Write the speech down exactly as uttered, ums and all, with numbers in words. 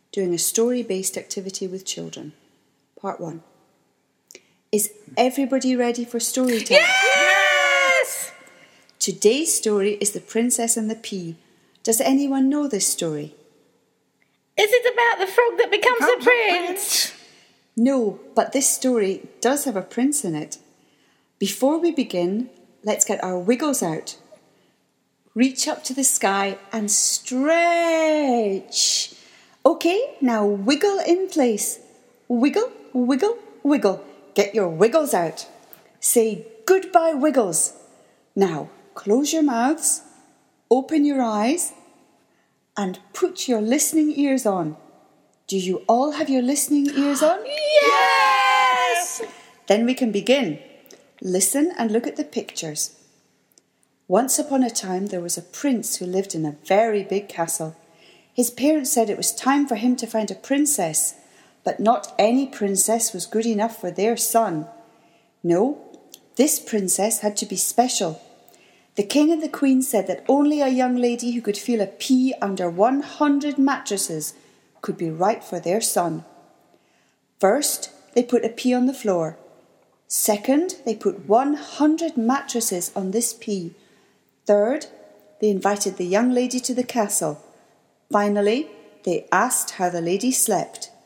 doing a story-based activity with children. Part one. Is everybody ready for story time? Yes! Today's story is The Princess and the Pea. Does anyone know this story? Is it about the frog that becomes a prince? No, but this story does have a prince in it. Before we begin, let's get our wiggles out. Reach up to the sky and stretch. Okay, now wiggle in place. Wiggle, wiggle, wiggle. Get your wiggles out. Say goodbye, wiggles. Now, close your mouths, open your eyes, and put your listening ears on. Do you all have your listening ears on? Yes! Then we can begin. Listen and look at the pictures. Once upon a time there was a prince who lived in a very big castle. His parents said it was time for him to find a princess, but not any princess was good enough for their son. No, this princess had to be special. The king and the queen said that only a young lady who could feel a pea under one hundred mattresses could be right for their son. First, they put a pea on the floor. Second, they put one hundred mattresses on this pea. Third, they invited the young lady to the castle. Finally, they asked how the lady slept.